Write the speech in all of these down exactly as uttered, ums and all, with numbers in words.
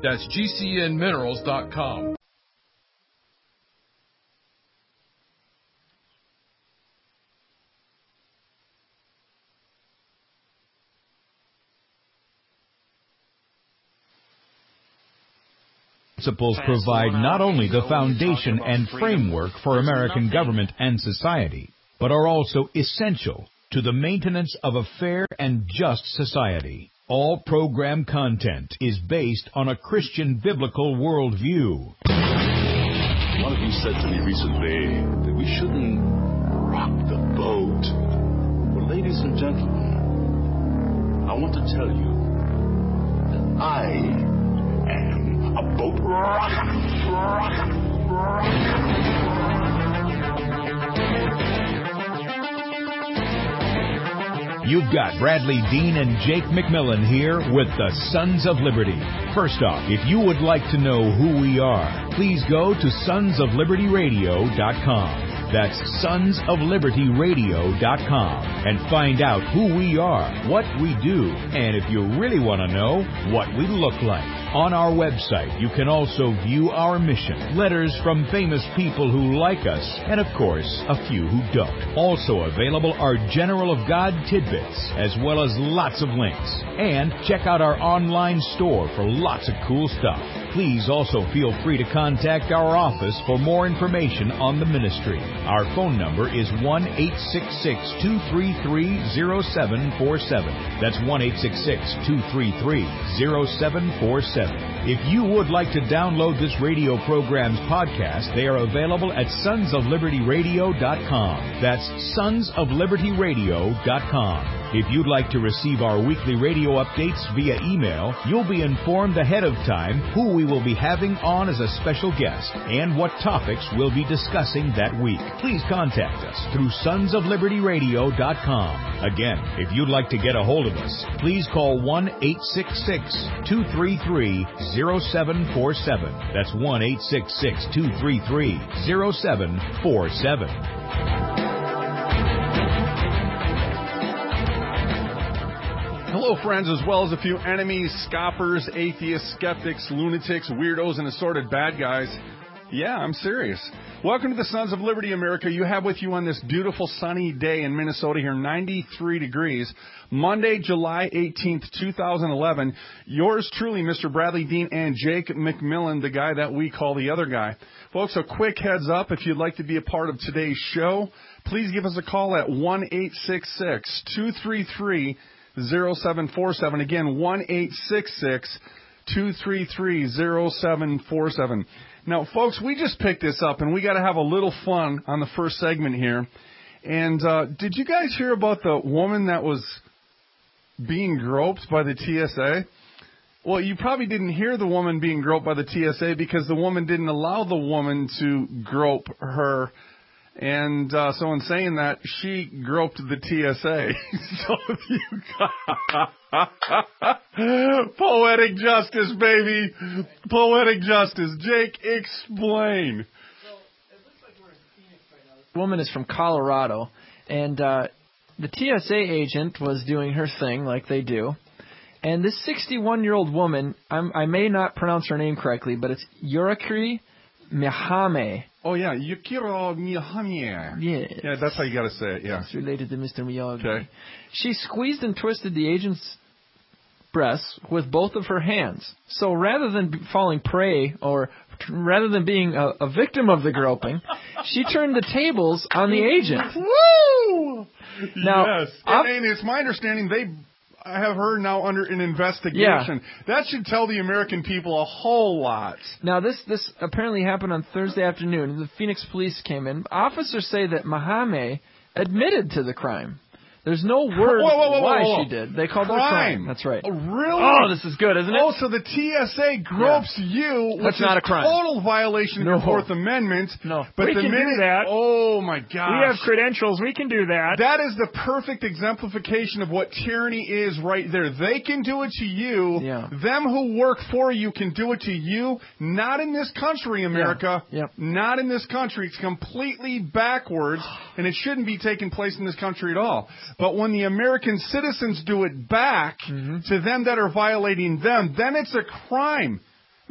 That's G C N minerals dot com. Principles provide not only the foundation and framework for American government and society, but are also essential to the maintenance of a fair and just society. All program content is based on a Christian biblical worldview. One of you said to me recently that we shouldn't rock the boat. Well, ladies and gentlemen, I want to tell you that I am a boat rocker. rocker, rocker. You've got Bradley Dean and Jake McMillan here with the Sons of Liberty. First off, if you would like to know who we are, please go to sons of liberty radio dot com. That's sons of liberty radio dot com and find out who we are, what we do, and if you really want to know, what we look like. On our website, you can also view our mission, letters from famous people who like us, and of course, a few who don't. Also available are General of God tidbits, as well as lots of links. And check out our online store for lots of cool stuff. Please also feel free to contact our office for more information on the ministry. Our phone number is one eight six six, two three three, zero seven four seven. That's one eight six six, two three three, zero seven four seven. If you would like to download this radio program's podcast, they are available at sons of liberty radio dot com. That's sons of liberty radio dot com. If you'd like to receive our weekly radio updates via email, you'll be informed ahead of time who we will be having on as a special guest and what topics we'll be discussing that week. Please contact us through sons of liberty radio dot com. Again, if you'd like to get a hold of us, please call one eight six six, two three three, zero seven four seven. That's one eight six six, two three three, zero seven four seven. Hello, friends, as well as a few enemies, scoffers, atheists, skeptics, lunatics, weirdos, and assorted bad guys. Yeah, I'm serious. Welcome to the Sons of Liberty, America. You have with you on this beautiful sunny day in Minnesota here, ninety-three degrees, Monday, July eighteenth, two thousand eleven. Yours truly, Mister Bradley Dean and Jake McMillan, the guy that we call the other guy. Folks, a quick heads up, if you'd like to be a part of today's show, please give us a call at one eight six six, two three three, zero seven four seven. Again, one eight six six, two three three, zero seven four seven. Now, folks, we just picked this up, and we got to have a little fun on the first segment here. And uh, did you guys hear about the woman that was being groped by the T S A? Well, you probably didn't hear the woman being groped by the T S A because the woman didn't allow the woman to grope her. And uh, so in saying that, she groped the T S A. So you got poetic justice, baby. Poetic justice. Jake, explain. So it looks like we're in Phoenix right now. This woman is from Colorado, and uh, the T S A agent was doing her thing like they do. And this sixty-one-year-old woman, I'm, I may not pronounce her name correctly, but it's Yurikiri Mihame. Oh, yeah, Yukiro Miyahame. Yeah. Yeah, that's how you got to say it, yeah. It's related to Mister Miyagi. Okay. She squeezed and twisted the agent's breasts with both of her hands. So rather than falling prey or rather than being a, a victim of the groping, she turned the tables on the agent. Woo! Now, yes. And, and it's my understanding they have her now under an investigation. Yeah. That should tell the American people a whole lot. Now, this this apparently happened on Thursday afternoon. The Phoenix police came in. Officers say that Mahame admitted to the crime. There's no word whoa, whoa, whoa, why whoa, whoa. she did. They called crime. it a crime. That's right. Oh, really? Oh, this is good, isn't it? Oh, so the T S A gropes yeah. you, which That's is not a crime. total violation no. of your Fourth Amendment. No. But we the can minute, do that. Oh, my gosh. We have credentials. We can do that. That is the perfect exemplification of what tyranny is right there. They can do it to you. Yeah. Them who work for you can do it to you. Not in this country, America. Yeah. Yep. Not in this country. It's completely backwards, and it shouldn't be taking place in this country at all. But when the American citizens do it back mm-hmm. to them that are violating them, then it's a crime.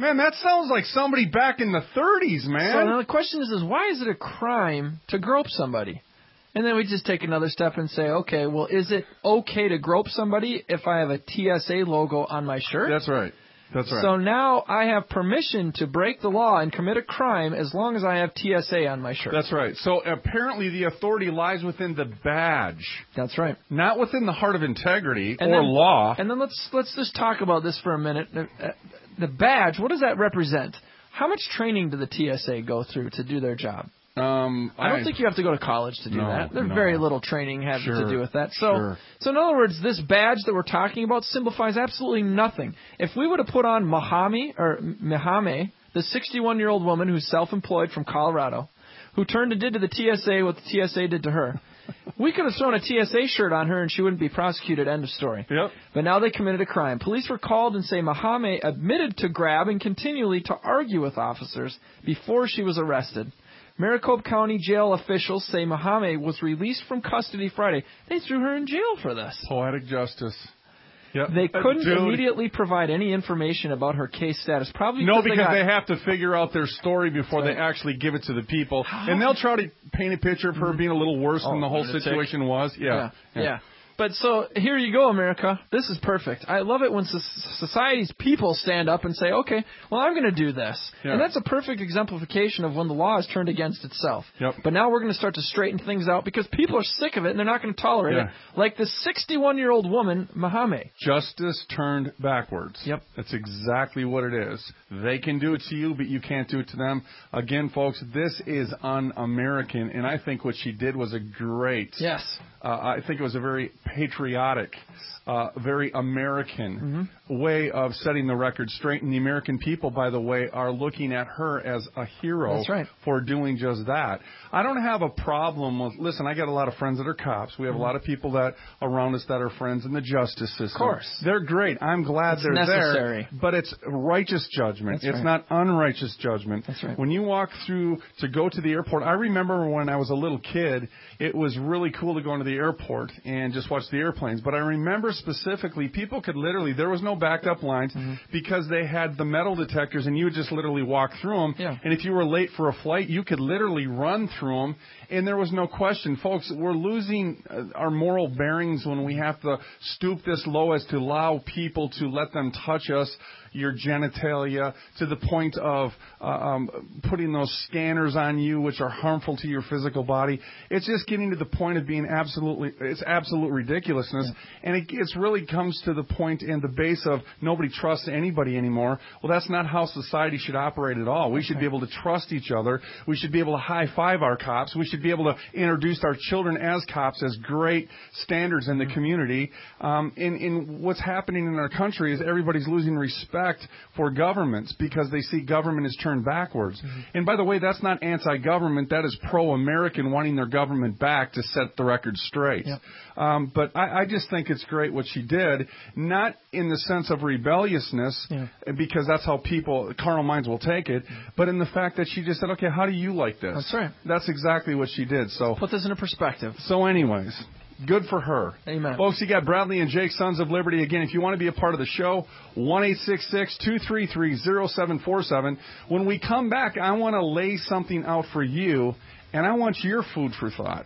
Man, that sounds like somebody back in the thirties, man. So now the question is, is why is it a crime to grope somebody? And then we just take another step and say, okay, well, is it okay to grope somebody if I have a T S A logo on my shirt? That's right. That's right. So now I have permission to break the law and commit a crime as long as I have T S A on my shirt. That's right. So apparently the authority lies within the badge. That's right. Not within the heart of integrity and or then, law. And then let's let's just talk about this for a minute. The badge, what does that represent? How much training do the T S A go through to do their job? Um, I don't I, think you have to go to college to do no, that. There's no. very little training having sure, to do with that. So, sure. so in other words, this badge that we're talking about simplifies absolutely nothing. If we would have put on Mahame or Mahame, the sixty-one-year-old woman who's self-employed from Colorado, who turned and did to the T S A what the T S A did to her, we could have thrown a T S A shirt on her and she wouldn't be prosecuted. End of story. Yep. But now they committed a crime. Police were called and say Mahame admitted to grab and continually to argue with officers before she was arrested. Maricopa County jail officials say Mahame was released from custody Friday. They threw her in jail for this. Poetic justice. Yep. They couldn't Dude. immediately provide any information about her case status. Probably no, because, because they, got, they have to figure out their story before right. they actually give it to the people. And they'll try to paint a picture of her being a little worse oh, than the whole lunatic. situation was. Yeah. Yeah. yeah. yeah. But so here you go, America. This is perfect. I love it when society's people stand up and say, okay, well, I'm going to do this. Yeah. And that's a perfect exemplification of when the law is turned against itself. Yep. But now we're going to start to straighten things out because people are sick of it and they're not going to tolerate yeah. it. Like this sixty-one-year-old woman, Mahame. Justice turned backwards. Yep. That's exactly what it is. They can do it to you, but you can't do it to them. Again, folks, this is un-American, and I think what she did was a great... Yes. Uh, I think it was a very patriotic, uh, very American mm-hmm. way of setting the record straight. And the American people, by the way, are looking at her as a hero That's right. for doing just that. I don't have a problem with, listen, I got a lot of friends that are cops. We have mm-hmm. a lot of people that around us that are friends in the justice system. Of course. They're great. I'm glad it's they're necessary. there. But it's righteous judgment. That's it's right. not unrighteous judgment. That's right. When you walk through to go to the airport, I remember when I was a little kid, it was really cool to go into the airport and just watch the airplanes. But I remember specifically, people could literally, there was no backup lines mm-hmm. because they had the metal detectors and you would just literally walk through them. Yeah. And if you were late for a flight, you could literally run through them. And there was no question. Folks, we're losing our moral bearings when we have to stoop this low as to allow people to let them touch us, your genitalia, to the point of uh, um, putting those scanners on you, which are harmful to your physical body. It's just getting to the point of being absolutely, it's absolute ridiculousness. Yeah. And it it's really comes to the point and the base of nobody trusts anybody anymore. Well, that's not how society should operate at all. We should be able to trust each other. We should be able to high-five our cops. We should be able to introduce our children as cops as great standards in the community. Um, in, in what's happening in our country is everybody's losing respect for governments because they see government is turned backwards. Mm-hmm. And by the way, that's not anti-government. That is pro-American wanting their government back to set the record straight. Yep. Um, but I, I just think it's great what she did, not in the sense of rebelliousness, yeah. because that's how people, carnal minds will take it, but in the fact that she just said, okay, how do you like this? That's right. That's exactly what she did. So put this into perspective. So anyways, good for her. Amen. Folks, you got Bradley and Jake, Sons of Liberty. Again, if you want to be a part of the show, one eight six six, two three three, zero seven four seven. When we come back, I want to lay something out for you, and I want your food for thought.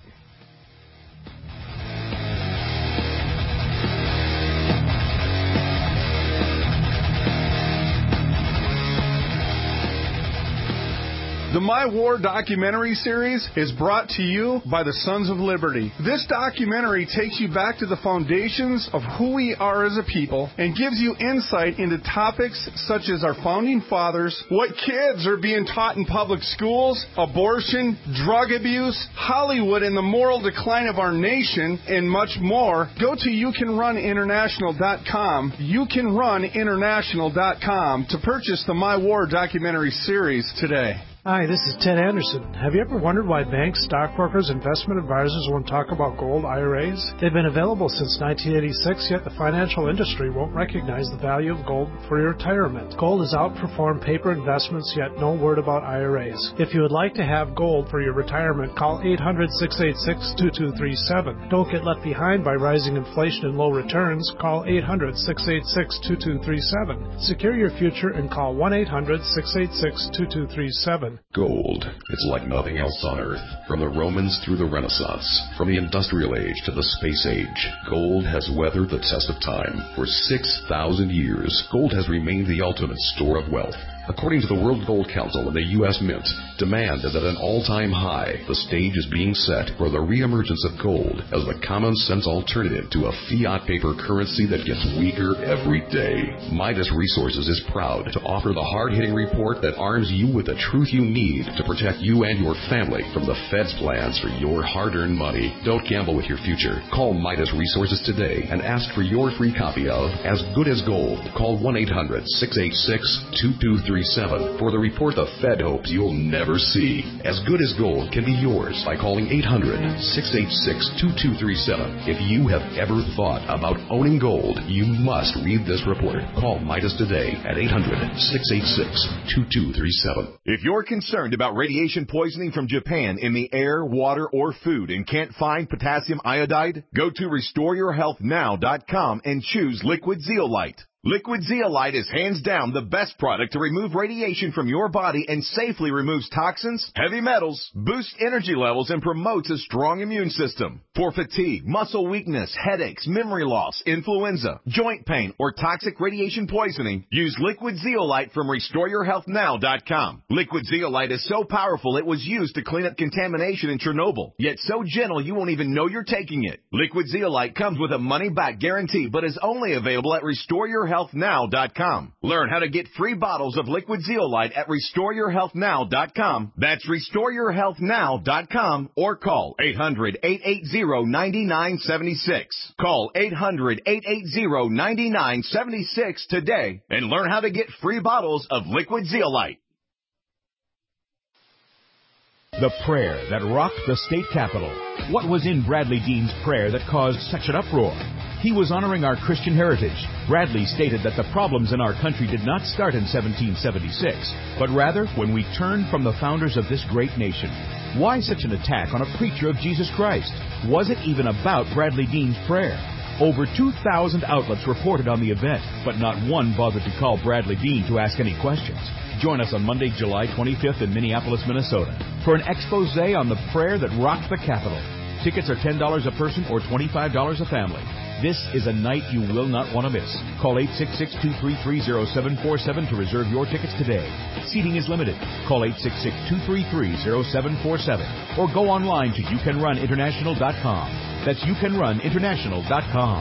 The My War documentary series is brought to you by the Sons of Liberty. This documentary takes you back to the foundations of who we are as a people and gives you insight into topics such as our founding fathers, what kids are being taught in public schools, abortion, drug abuse, Hollywood and the moral decline of our nation, and much more. Go to you can run international dot com, you can run international dot com to purchase the My War documentary series today. Hi, this is Ted Anderson. Have you ever wondered why banks, stockbrokers, investment advisors won't talk about gold I R As? They've been available since nineteen eighty-six, yet the financial industry won't recognize the value of gold for your retirement. Gold has outperformed paper investments, yet no word about I R As. If you would like to have gold for your retirement, call eight hundred, six eight six, two two three seven. Don't get left behind by rising inflation and low returns. Call eight hundred, six eight six, two two three seven. Secure your future and call one eight hundred, six eight six, two two three seven. Gold. It's like nothing else on Earth. From the Romans through the Renaissance, from the Industrial Age to the Space Age, gold has weathered the test of time. For six thousand years, gold has remained the ultimate store of wealth. According to the World Gold Council and the U S Mint, demand is at an all-time high. The stage is being set for the reemergence of gold as the common-sense alternative to a fiat paper currency that gets weaker every day. Midas Resources is proud to offer the hard-hitting report that arms you with the truth you need to protect you and your family from the Fed's plans for your hard-earned money. Don't gamble with your future. Call Midas Resources today and ask for your free copy of As Good as Gold. Call one eight hundred, six eight six, two two three seven for the report the Fed hopes you'll never see. As Good as Gold can be yours by calling eight hundred, six eight six, two two three seven. If you have ever thought about owning gold, you must read this report. Call Midas today at eight hundred, six eight six, two two three seven. If you're concerned about radiation poisoning from Japan in the air, water, or food and can't find potassium iodide, go to restore your health now dot com and choose Liquid Zeolite. Liquid Zeolite is hands down the best product to remove radiation from your body and safely removes toxins, heavy metals, boosts energy levels, and promotes a strong immune system. For fatigue, muscle weakness, headaches, memory loss, influenza, joint pain, or toxic radiation poisoning, use Liquid Zeolite from restore your health now dot com. Liquid Zeolite is so powerful it was used to clean up contamination in Chernobyl, yet so gentle you won't even know you're taking it. Liquid Zeolite comes with a money-back guarantee, but is only available at restore your health now dot com. Learn how to get free bottles of Liquid Zeolite at restore your health now dot com. That's restore your health now dot com or call eight hundred, eight eight zero, nine nine seven six. Call eight hundred, eight eight zero, nine nine seven six today and learn how to get free bottles of Liquid Zeolite. The prayer that rocked the state capitol. What was in Bradley Dean's prayer that caused such an uproar? He was honoring our Christian heritage. Bradley stated that the problems in our country did not start in seventeen seventy-six, but rather when we turned from the founders of this great nation. Why such an attack on a preacher of Jesus Christ? Was it even about Bradley Dean's prayer? Over two thousand outlets reported on the event, but not one bothered to call Bradley Dean to ask any questions. Join us on Monday, July twenty-fifth in Minneapolis, Minnesota, for an expose on the prayer that rocked the Capitol. Tickets are ten dollars a person or twenty-five dollars a family. This is a night you will not want to miss. Call eight six six, two three three, zero seven four seven to reserve your tickets today. Seating is limited. Call eight six six, two three three, zero seven four seven or go online to you can run international dot com. That's you can run international dot com.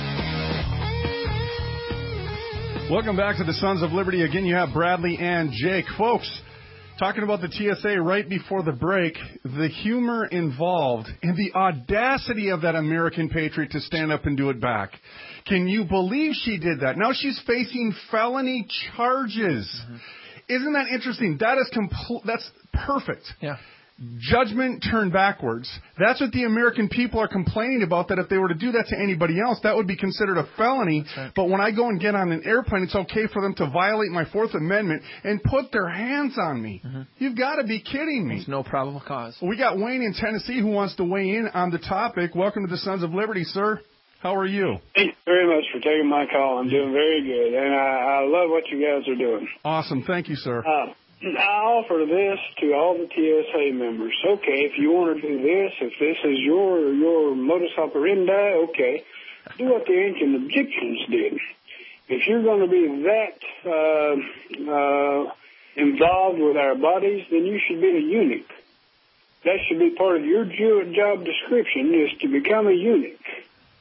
Welcome back to the Sons of Liberty. Again, you have Bradley and Jake. Folks, talking about the T S A right before the break, the humor involved and the audacity of that American patriot to stand up and do it back. Can you believe she did that? Now she's facing felony charges. Mm-hmm. Isn't that interesting? That is compl- That's perfect. Yeah. Judgment turned backwards. That's what the American people are complaining about, that if they were to do that to anybody else, that would be considered a felony. Right. But when I go and get on an airplane, it's okay for them to violate my Fourth Amendment and put their hands on me. Mm-hmm. You've got to be kidding me. There's no probable cause. We got Wayne in Tennessee who wants to weigh in on the topic. Welcome to the Sons of Liberty, sir. How are you? Thanks very much for taking my call. I'm doing very good, and I, I love what you guys are doing. Awesome. Thank you, sir. Uh, I offer this to all the T S A members. Okay, if you want to do this, if this is your your modus operandi, okay, do what the ancient Egyptians did. If you're going to be that uh, uh, involved with our bodies, then you should be a eunuch. That should be part of your job description, is to become a eunuch.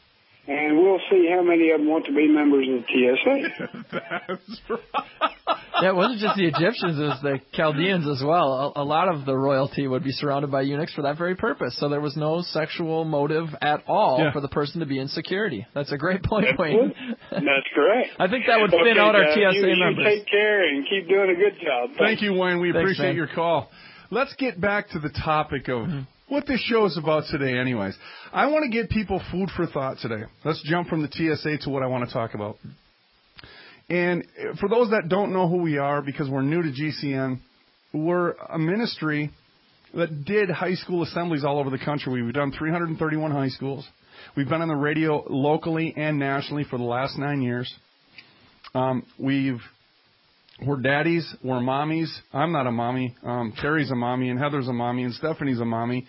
And we'll see how many of them want to be members of the T S A. That's right. Yeah, it wasn't just the Egyptians, it was the Chaldeans as well. A, a lot of the royalty would be surrounded by eunuchs for that very purpose. So there was no sexual motive at all yeah. for the person to be in security. That's a great point, That's Wayne. That's correct. I think that would fit okay, out our guys, T S A you, members. You take care and keep doing a good job. Thanks. Thank you, Wayne. We Thanks, appreciate man. your call. Let's get back to the topic of mm-hmm. what this show is about today anyways. I want to give people food for thought today. Let's jump from the T S A to what I want to talk about. And for those that don't know who we are, because we're new to G C N, we're a ministry that did high school assemblies all over the country. We've done three hundred thirty-one high schools. We've been on the radio locally and nationally for the last nine years. Um, we've We're daddies, we're mommies. I'm not a mommy. Um, Carrie's a mommy, and Heather's a mommy, and Stephanie's a mommy.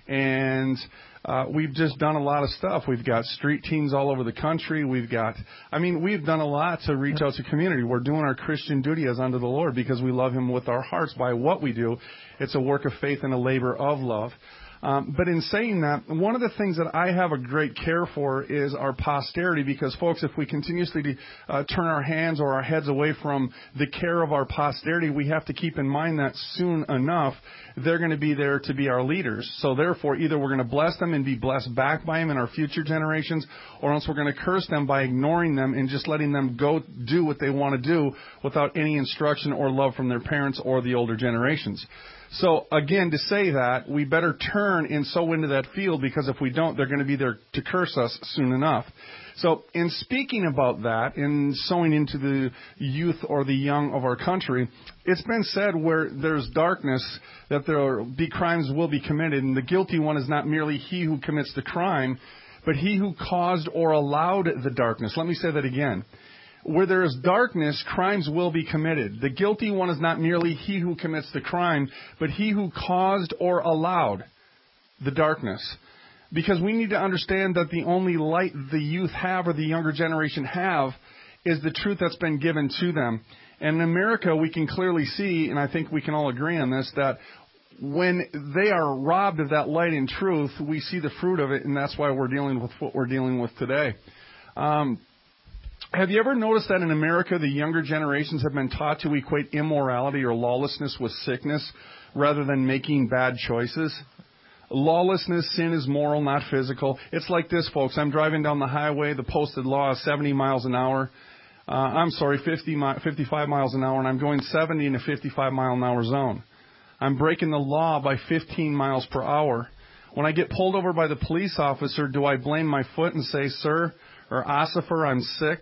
And uh, we've just done a lot of stuff. We've got street teams all over the country. We've got, I mean, we've done a lot to reach out to community. We're doing our Christian duty as unto the Lord because we love Him with our hearts by what we do. It's a work of faith and a labor of love. Um, but in saying that, one of the things that I have a great care for is our posterity because, folks, if we continuously uh, turn our hands or our heads away from the care of our posterity, we have to keep in mind that soon enough they're going to be there to be our leaders. So therefore, either we're going to bless them and be blessed back by Him in our future generations, or else we're going to curse them by ignoring them and just letting them go do what they want to do without any instruction or love from their parents or the older generations. So, again, to say that, we better turn and sow into that field because if we don't, they're going to be there to curse us soon enough. So, in speaking about that, in sowing into the youth or the young of our country, it's been said where there's darkness that there will be crimes will be committed, and the guilty one is not merely he who commits the crime, but he who caused or allowed the darkness. Let me say that again. Where there is darkness, crimes will be committed. The guilty one is not merely he who commits the crime, but he who caused or allowed the darkness. Because we need to understand that the only light the youth have or the younger generation have is the truth that's been given to them. And in America, we can clearly see, and I think we can all agree on this, that when they are robbed of that light and truth, we see the fruit of it, and that's why we're dealing with what we're dealing with today. Um, Have you ever noticed that in America, the younger generations have been taught to equate immorality or lawlessness with sickness rather than making bad choices? Lawlessness, sin is moral, not physical. It's like this, folks. I'm driving down the highway. The posted law is seventy miles an hour. Uh, I'm sorry, fifty, fifty-five miles an hour, and I'm going seventy in a fifty-five mile an hour zone. I'm breaking the law by fifteen miles per hour. When I get pulled over by the police officer, do I blame my foot and say, sir, or Ossifer, I'm sick,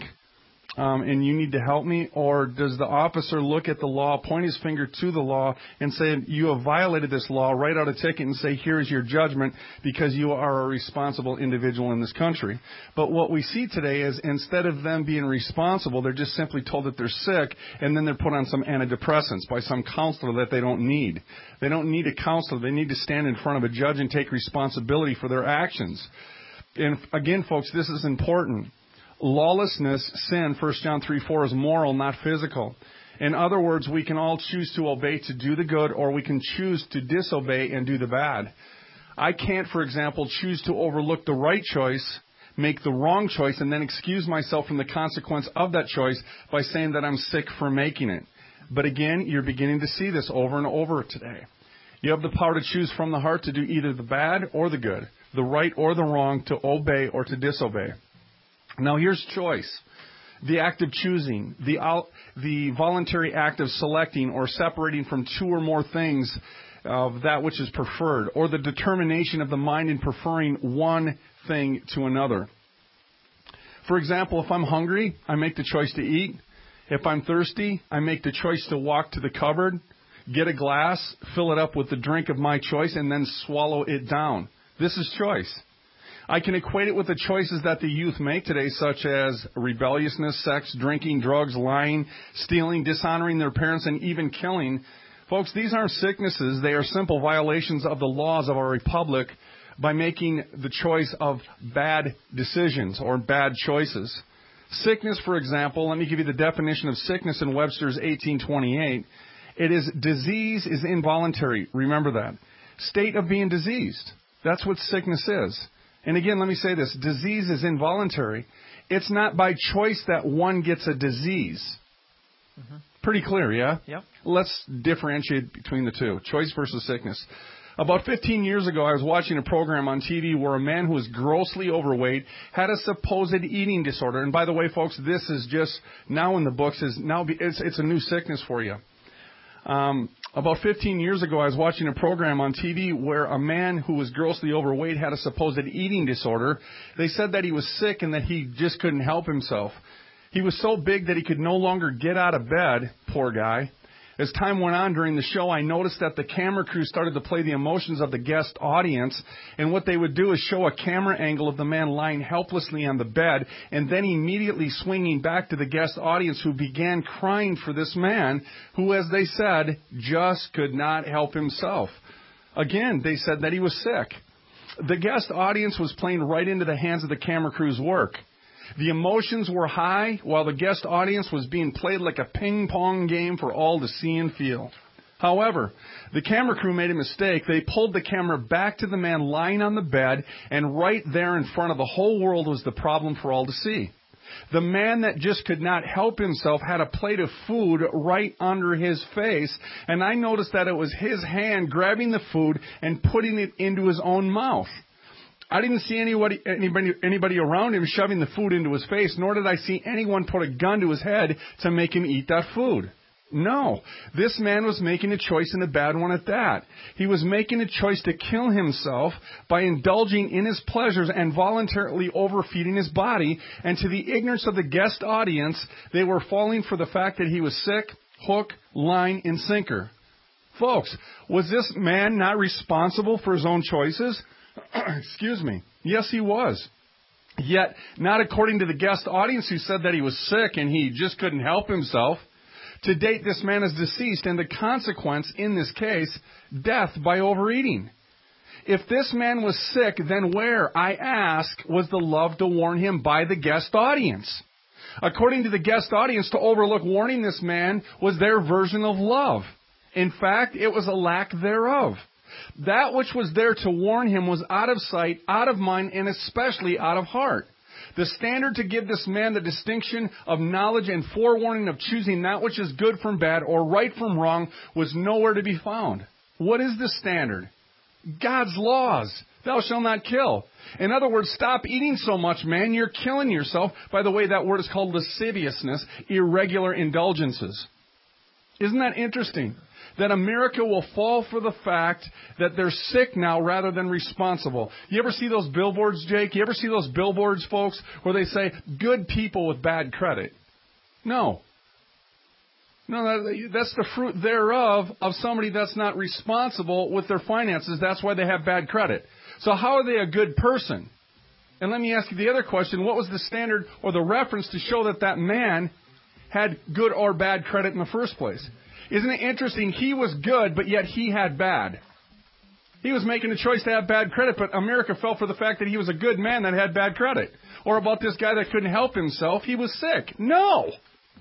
um, and you need to help me? Or does the officer look at the law, point his finger to the law, and say, you have violated this law, write out a ticket and say, here's your judgment because you are a responsible individual in this country? But what we see today is instead of them being responsible, they're just simply told that they're sick, and then they're put on some antidepressants by some counselor that they don't need. They don't need a counselor. They need to stand in front of a judge and take responsibility for their actions. And again, folks, this is important. Lawlessness, sin, First John three four, is moral, not physical. In other words, we can all choose to obey to do the good, or we can choose to disobey and do the bad. I can't, for example, choose to overlook the right choice, make the wrong choice, and then excuse myself from the consequence of that choice by saying that I'm sick for making it. But again, you're beginning to see this over and over today. You have the power to choose from the heart to do either the bad or the good, the right or the wrong, to obey or to disobey. Now here's choice. The act of choosing, the the voluntary act of selecting or separating from two or more things of that which is preferred, or the determination of the mind in preferring one thing to another. For example, if I'm hungry, I make the choice to eat. If I'm thirsty, I make the choice to walk to the cupboard, get a glass, fill it up with the drink of my choice, and then swallow it down. This is choice. I can equate it with the choices that the youth make today, such as rebelliousness, sex, drinking, drugs, lying, stealing, dishonoring their parents, and even killing. Folks, these aren't sicknesses. They are simple violations of the laws of our republic by making the choice of bad decisions or bad choices. Sickness, for example, let me give you the definition of sickness in Webster's eighteen twenty-eight. It is disease is involuntary. Remember that. State of being diseased. That's what sickness is. And again, let me say this. Disease is involuntary. It's not by choice that one gets a disease. Mm-hmm. Pretty clear, yeah? Yep. Let's differentiate between the two, choice versus sickness. About fifteen years ago, I was watching a program on T V where a man who was grossly overweight had a supposed eating disorder. And by the way, folks, this is just now in the books. Is now it's, it's a new sickness for you. Um, about fifteen years ago, I was watching a program on T V where a man who was grossly overweight had a supposed eating disorder. They said that he was sick and that he just couldn't help himself. He was so big that he could no longer get out of bed, poor guy. As time went on during the show, I noticed that the camera crew started to play the emotions of the guest audience, and what they would do is show a camera angle of the man lying helplessly on the bed, and then immediately swinging back to the guest audience, who began crying for this man, who, as they said, just could not help himself. Again, they said that he was sick. The guest audience was playing right into the hands of the camera crew's work. The emotions were high, while the guest audience was being played like a ping-pong game for all to see and feel. However, the camera crew made a mistake. They pulled the camera back to the man lying on the bed, and right there in front of the whole world was the problem for all to see. The man that just could not help himself had a plate of food right under his face, and I noticed that it was his hand grabbing the food and putting it into his own mouth. I didn't see anybody, anybody, anybody around him shoving the food into his face, nor did I see anyone put a gun to his head to make him eat that food. No, this man was making a choice, and a bad one at that. He was making a choice to kill himself by indulging in his pleasures and voluntarily overfeeding his body, and to the ignorance of the guest audience, they were falling for the fact that he was sick, hook, line, and sinker. Folks, was this man not responsible for his own choices? Excuse me. Yes, he was. Yet, not according to the guest audience who said that he was sick and he just couldn't help himself. To date, this man is deceased, and the consequence in this case, death by overeating. If this man was sick, then where, I ask, was the love to warn him by the guest audience? According to the guest audience, to overlook warning this man was their version of love. In fact, it was a lack thereof. That which was there to warn him was out of sight, out of mind, and especially out of heart. The standard to give this man the distinction of knowledge and forewarning of choosing that which is good from bad or right from wrong was nowhere to be found. What is the standard? God's laws. Thou shalt not kill. In other words, stop eating so much, man. You're killing yourself. By the way, that word is called lasciviousness, irregular indulgences. Isn't that interesting? That America will fall for the fact that they're sick now rather than responsible. You ever see those billboards, Jake? You ever see those billboards, folks, where they say, good people with bad credit? No. No, that's the fruit thereof of somebody that's not responsible with their finances. That's why they have bad credit. So how are they a good person? And let me ask you the other question. What was the standard or the reference to show that that man had good or bad credit in the first place? Isn't it interesting? He was good, but yet he had bad. He was making a choice to have bad credit, but America fell for the fact that he was a good man that had bad credit. Or about this guy that couldn't help himself. He was sick. No!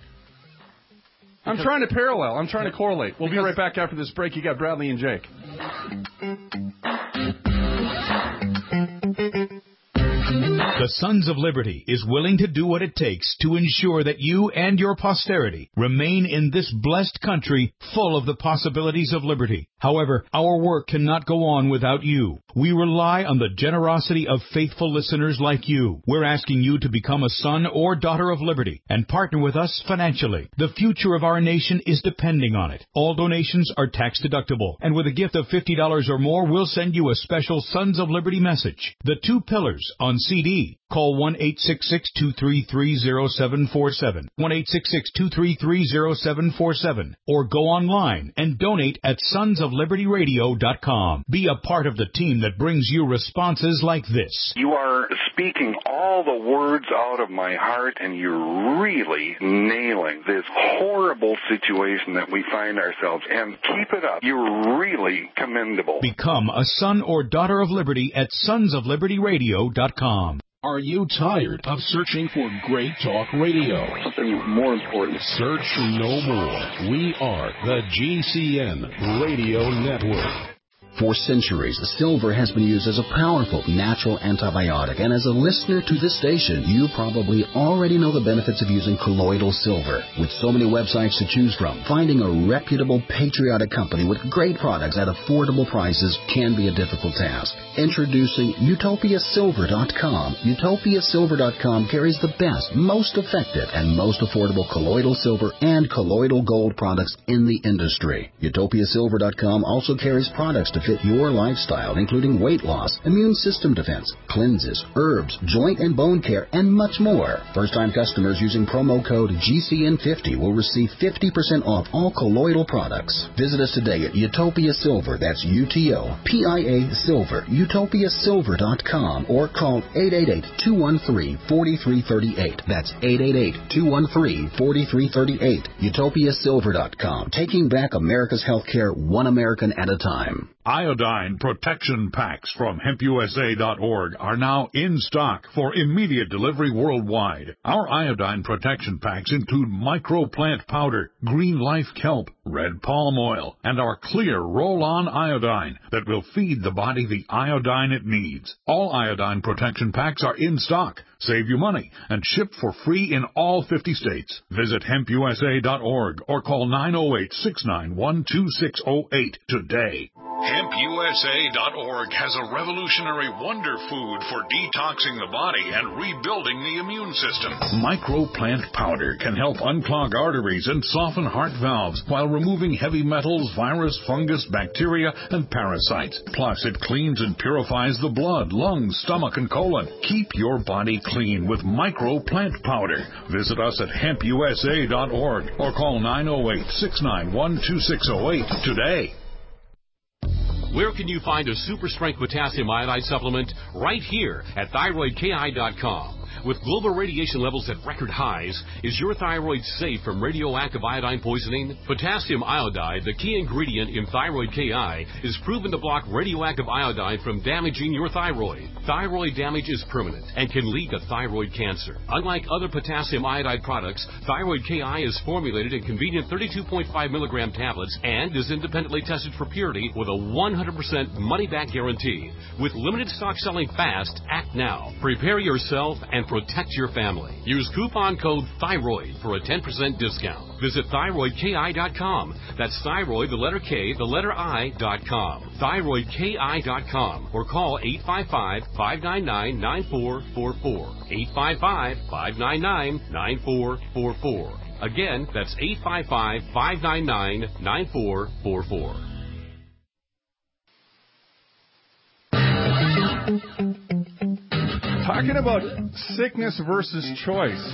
I'm because, trying to parallel. I'm trying to correlate. We'll be right back after this break. You got Bradley and Jake. The Sons of Liberty is willing to do what it takes to ensure that you and your posterity remain in this blessed country full of the possibilities of liberty. However, our work cannot go on without you. We rely on the generosity of faithful listeners like you. We're asking you to become a son or daughter of liberty and partner with us financially. The future of our nation is depending on it. All donations are tax deductible, and with a gift of fifty dollars or more, we'll send you a special Sons of Liberty message. The Two Pillars on C D. Call one eight six six, two three three, zero seven four seven, one eight six six, two three three, zero seven four seven, or go online and donate at sons of liberty radio dot com. Be a part of the team that brings you responses like this. You are speaking all the words out of my heart, and you're really nailing this horrible situation that we find ourselves in. Keep it up. You're really commendable. Become a son or daughter of liberty at sons of liberty radio dot com. Are you tired of searching for great talk radio? Something more important. Search no more. We are the G C N Radio Network. For centuries, silver has been used as a powerful natural antibiotic, and as a listener to this station, you probably already know the benefits of using colloidal silver. With so many websites to choose from, finding a reputable, patriotic company with great products at affordable prices can be a difficult task. Introducing Utopia Silver dot com. Utopia Silver dot com carries the best, most effective, and most affordable colloidal silver and colloidal gold products in the industry. Utopia Silver dot com also carries products to fit your lifestyle, including weight loss, immune system defense, cleanses, herbs, joint and bone care, and much more. First-time customers using promo code G C N fifty will receive fifty percent off all colloidal products. Visit us today at Utopia Silver, that's U T O P I A Silver, Utopia Silver dot com, or call eight eight eight, two one three, four three three eight. That's eight eight eight, two one three, four three three eight. Utopia Silver dot com, taking back America's healthcare one American at a time. Iodine protection packs from hemp U S A dot org are now in stock for immediate delivery worldwide. Our iodine protection packs include microplant powder, green life kelp, red palm oil, and our clear roll-on iodine that will feed the body the iodine it needs. All iodine protection packs are in stock, save you money, and shipped for free in all fifty states. Visit hemp U S A dot org or call nine oh eight, six nine one, two six oh eight today. hemp U S A dot org has a revolutionary wonder food for detoxing the body and rebuilding the immune system. Microplant powder can help unclog arteries and soften heart valves while removing heavy metals, virus, fungus, bacteria, and parasites. Plus, it cleans and purifies the blood, lungs, stomach, and colon. Keep your body clean with microplant powder. Visit us at hemp U S A dot org or call nine oh eight, six nine one, two six oh eight today. Where can you find a super strength potassium iodide supplement? Right here at thyroid K I dot com. With global radiation levels at record highs, is your thyroid safe from radioactive iodine poisoning? Potassium iodide, the key ingredient in Thyroid K I, is proven to block radioactive iodine from damaging your thyroid. Thyroid damage is permanent and can lead to thyroid cancer. Unlike other potassium iodide products, Thyroid K I is formulated in convenient thirty-two point five milligram tablets and is independently tested for purity with a one hundred percent money-back guarantee. With limited stock selling fast, act now. Prepare yourself and protect your family. Use coupon code THYROID for a ten percent discount. Visit thyroid K I dot com. That's thyroid, the letter K, the letter I, dot com. thyroid K I dot com. Or call eight five five, five nine nine, nine four four four. eight five five, five nine nine, nine four four four. Again, that's eight five five, five nine nine, nine four four four. Talking about sickness versus choice.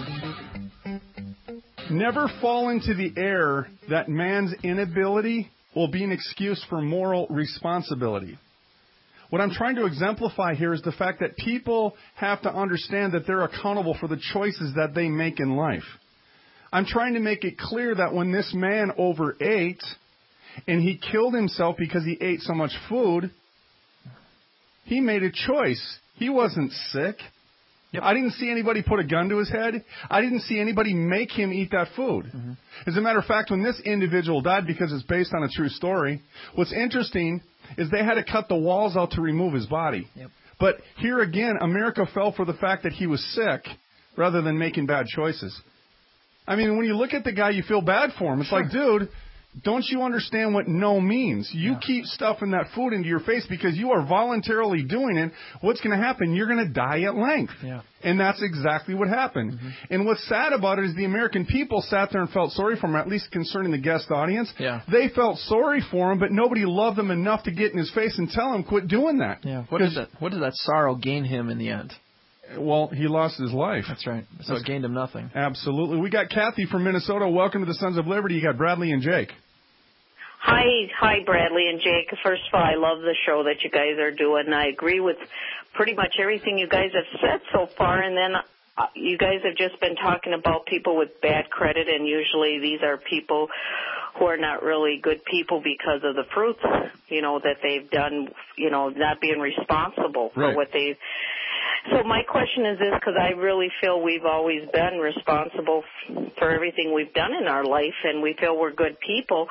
Never fall into the error that man's inability will be an excuse for moral responsibility. What I'm trying to exemplify here is the fact that people have to understand that they're accountable for the choices that they make in life. I'm trying to make it clear that when this man overate and he killed himself because he ate so much food, he made a choice. He wasn't sick. Yep. I didn't see anybody put a gun to his head. I didn't see anybody make him eat that food. Mm-hmm. As a matter of fact, when this individual died, because it's based on a true story, what's interesting is they had to cut the walls out to remove his body. Yep. But here again, America fell for the fact that he was sick rather than making bad choices. I mean, when you look at the guy, you feel bad for him. It's sure. like, dude, don't you understand what no means? You yeah. keep stuffing that food into your face because you are voluntarily doing it. What's going to happen? You're going to die at length. Yeah. And that's exactly what happened. Mm-hmm. And what's sad about it is the American people sat there and felt sorry for him, at least concerning the guest audience. Yeah. They felt sorry for him, but nobody loved him enough to get in his face and tell him, quit doing that. Yeah. What did that, what did that sorrow gain him in the end? Well, he lost his life. That's right. So That's, it gained him nothing. Absolutely. We got Kathy from Minnesota. Welcome to the Sons of Liberty. You got Bradley and Jake. Hi, hi, Bradley and Jake. First of all, I love the show that you guys are doing. I agree with pretty much everything you guys have said so far. And then uh, you guys have just been talking about people with bad credit, and usually these are people who are not really good people because of the fruits, you know, that they've done, you know, not being responsible for right. what they've. So my question is this, because I really feel we've always been responsible for everything we've done in our life, and we feel we're good people.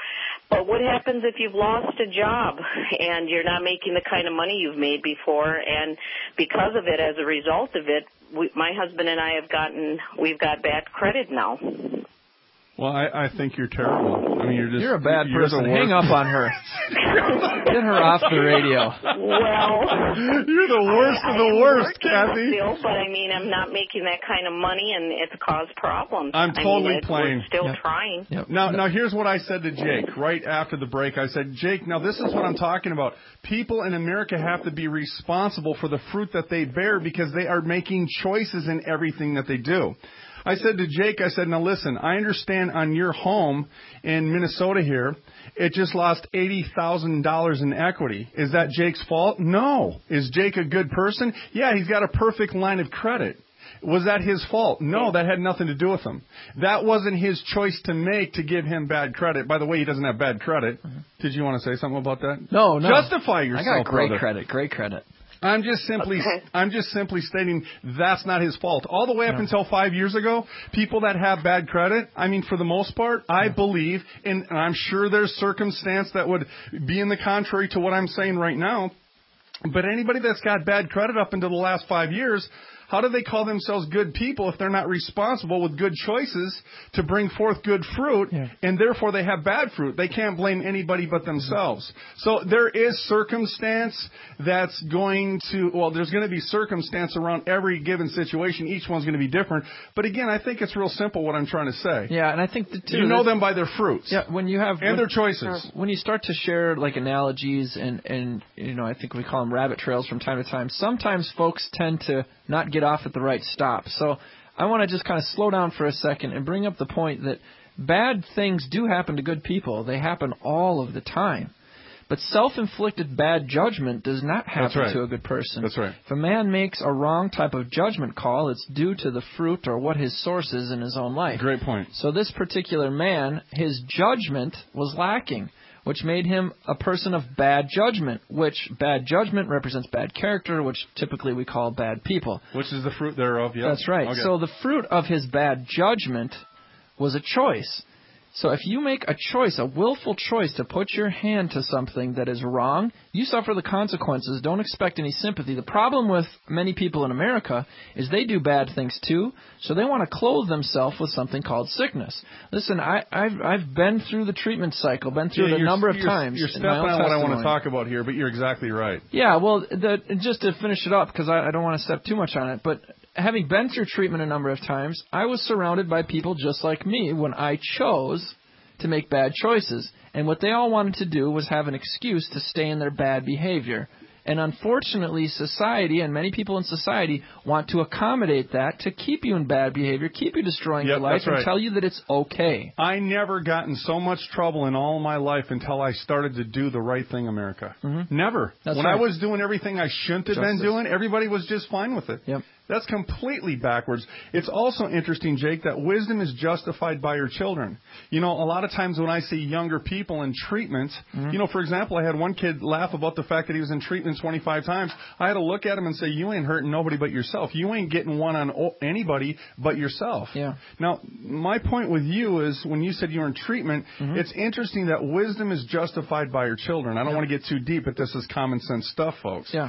But what happens if you've lost a job and you're not making the kind of money you've made before, and because of it, as a result of it, we, my husband and I have gotten, we've got bad credit now. Well, I, I think you're terrible. I mean, you're just... You're a bad you're person. Hang up on her. Get her off the radio. Well... You're the worst I, of the I'm worst, Kathy. Still, but I mean, I'm not making that kind of money, and it's caused problems. I'm totally I mean, playing. We're still Yep. trying. Yep. Now, now here's what I said to Jake right after the break. I said, Jake, now this is what I'm talking about. People in America have to be responsible for the fruit that they bear because they are making choices in everything that they do. I said to Jake, I said, now listen, I understand on your home in Minnesota here, it just lost eighty thousand dollars in equity. Is that Jake's fault? No. Is Jake a good person? Yeah, he's got a perfect line of credit. Was that his fault? No, that had nothing to do with him. That wasn't his choice to make to give him bad credit. By the way, he doesn't have bad credit. Mm-hmm. Did you want to say something about that? No, no. Justify yourself, I got great brother. credit, great credit. I'm just simply, okay. I'm just simply stating that's not his fault. All the way up no. until five years ago, people that have bad credit, I mean, for the most part, I believe, and I'm sure there's circumstance that would be in the contrary to what I'm saying right now, but anybody that's got bad credit up until the last five years, how do they call themselves good people if they're not responsible with good choices to bring forth good fruit, yeah. and therefore they have bad fruit? They can't blame anybody but themselves. So there is circumstance that's going to, well, there's going to be circumstance around every given situation. Each one's going to be different. But again, I think it's real simple what I'm trying to say. Yeah, and I think the two, you know them by their fruits. Yeah, when you have and when, their choices. When you start to share like analogies and and you know, I think we call them rabbit trails from time to time. Sometimes folks tend to not get off at the right stop. So I want to just kind of slow down for a second and bring up the point that bad things do happen to good people. They happen all of the time. But self-inflicted bad judgment does not happen right. to a good person. That's right. If a man makes a wrong type of judgment call, it's due to the fruit or what his source is in his own life. Great point. So this particular man, his judgment was lacking, which made him a person of bad judgment, which bad judgment represents bad character, which typically we call bad people. Which is the fruit thereof, yeah. That's right. Okay. So the fruit of his bad judgment was a choice. So if you make a choice, a willful choice to put your hand to something that is wrong, you suffer the consequences. Don't expect any sympathy. The problem with many people in America is they do bad things too, so they want to clothe themselves with something called sickness. Listen, I, I've, I've been through the treatment cycle, been through yeah, it a number of you're, times. You're stepping on what I want to talk about here, but you're exactly right. Yeah, well, the, just to finish it up, because I, I don't want to step too much on it, but having been through treatment a number of times, I was surrounded by people just like me when I chose to make bad choices. And what they all wanted to do was have an excuse to stay in their bad behavior. And unfortunately, society and many people in society want to accommodate that to keep you in bad behavior, keep you destroying yep, your life, right. and tell you that it's okay. I never got in so much trouble in all my life until I started to do the right thing, America. Mm-hmm. Never. That's when right. I was doing everything I shouldn't have Justice. been doing, everybody was just fine with it. Yep. That's completely backwards. It's also interesting, Jake, that wisdom is justified by your children. You know, a lot of times when I see younger people in treatment, mm-hmm. you know, for example, I had one kid laugh about the fact that he was in treatment twenty-five times. I had to look at him and say, you ain't hurting nobody but yourself. You ain't getting one on anybody but yourself. Yeah. Now, my point with you is when you said you were in treatment, mm-hmm. it's interesting that wisdom is justified by your children. I don't yeah. want to get too deep, but this is common sense stuff, folks. Yeah.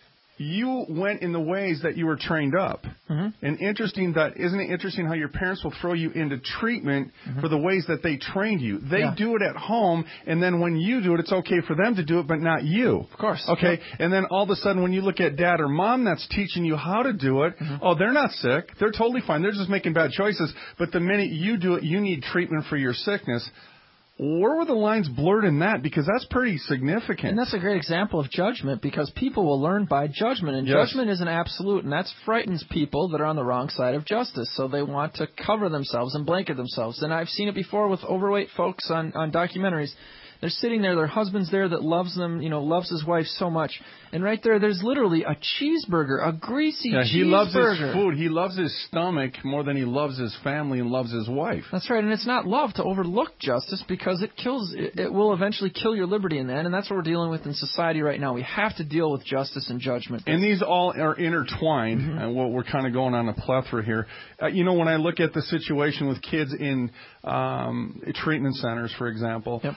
You went in the ways that you were trained up. Mm-hmm. And interesting that, isn't it interesting how your parents will throw you into treatment mm-hmm. for the ways that they trained you? They yeah. do it at home, and then when you do it, it's okay for them to do it, but not you. Of course. Okay? Yeah. And then all of a sudden when you look at dad or mom that's teaching you how to do it, mm-hmm. oh, they're not sick. They're totally fine. They're just making bad choices. But the minute you do it, you need treatment for your sickness. Where were the lines blurred in that? Because that's pretty significant. And that's a great example of judgment, because people will learn by judgment. And yes. judgment isn't absolute, and that frightens people that are on the wrong side of justice. So they want to cover themselves and blanket themselves. And I've seen it before with overweight folks on, on documentaries. They're sitting there, their husband's there that loves them, you know, loves his wife so much. And right there, there's literally a cheeseburger, a greasy yeah, cheeseburger. He loves his food. He loves his stomach more than he loves his family and loves his wife. That's right. And it's not love to overlook justice, because it kills, it, it will eventually kill your liberty in the end. And that's what we're dealing with in society right now. We have to deal with justice and judgment. And these all are intertwined. Mm-hmm. And what we're kind of going on a plethora here. Uh, you know, when I look at the situation with kids in um, treatment centers, for example, yep. uh, or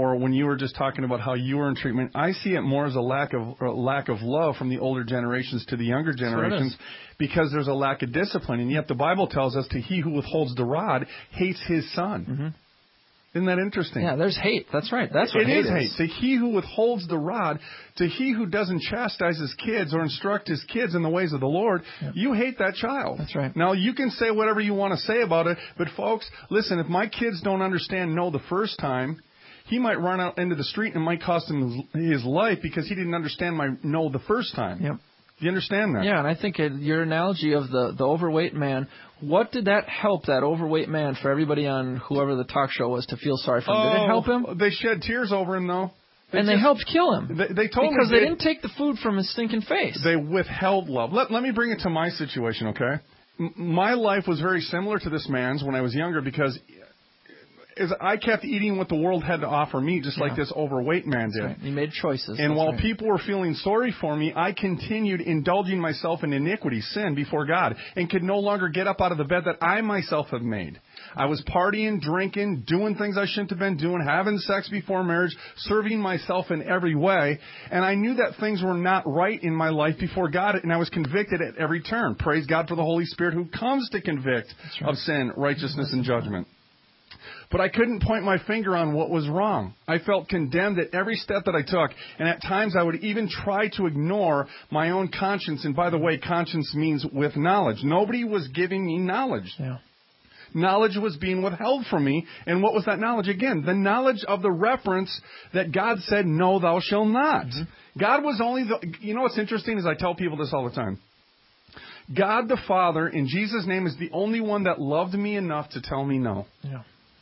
or when you were just talking about how you were in treatment, I see it more as a lack of a lack of love from the older generations to the younger generations because there's a lack of discipline. And yet the Bible tells us to he who withholds the rod hates his son. Mm-hmm. Isn't that interesting? Yeah, there's hate. That's right. That's what it hate is. is. Hate. To he who withholds the rod, to he who doesn't chastise his kids or instruct his kids in the ways of the Lord, yep. you hate that child. That's right. Now, you can say whatever you want to say about it, but folks, listen, if my kids don't understand no the first time, he might run out into the street and it might cost him his life because he didn't understand my no the first time. Yep. Do you understand that? Yeah, and I think it, your analogy of the, the overweight man, what did that help that overweight man for everybody on whoever the talk show was to feel sorry for him? Oh, did it help him? They shed tears over him, though. They and just, they helped kill him. They, they told because me they they didn't take the food from his stinking face. They withheld love. Let, let me bring it to my situation, okay? M- my life was very similar to this man's when I was younger because is I kept eating what the world had to offer me, just yeah. like this overweight man did. Right. He made choices. And That's while right. people were feeling sorry for me, I continued indulging myself in iniquity, sin before God, and could no longer get up out of the bed that I myself have made. I was partying, drinking, doing things I shouldn't have been doing, having sex before marriage, serving myself in every way. And I knew that things were not right in my life before God, and I was convicted at every turn. Praise God for the Holy Spirit who comes to convict right. of sin, righteousness, and judgment. But I couldn't point my finger on what was wrong. I felt condemned at every step that I took, and at times I would even try to ignore my own conscience. And by the way, conscience means with knowledge. Nobody was giving me knowledge. Yeah. Knowledge was being withheld from me. And what was that knowledge? Again, the knowledge of the reference that God said, no, thou shalt not. Mm-hmm. God was only the... You know what's interesting is I tell people this all the time. God the Father, in Jesus' name, is the only one that loved me enough to tell me no. Yeah.